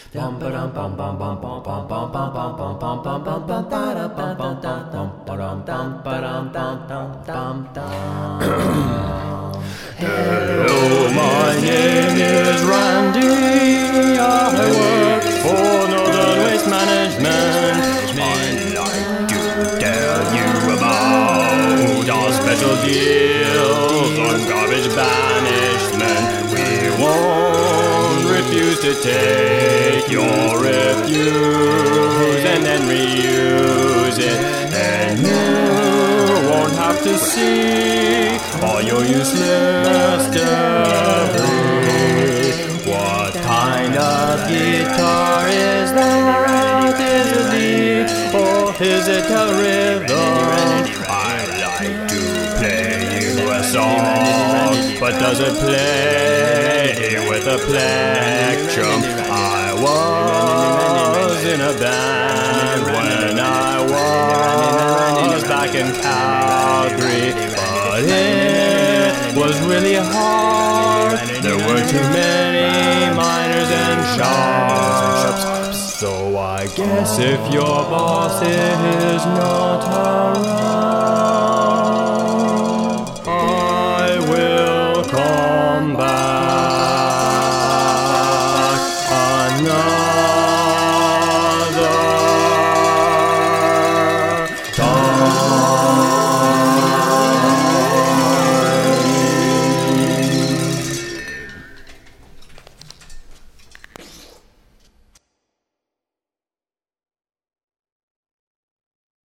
Hello, my name is Randy. I work for Northern Waste Management. I'd like to tell you about our special deals on garbage banishment. We won't refuse to take your refuse and then reuse it, and you won't have to see all your useless debris. What kind of guitar is that? Is it lead or is it a rhythm? I like to play you a song, but does it play with a plectrum? I was in a band when I was back in Calgary, but it was really hard. There were too many minors and sharps. So I guess if your boss is not around,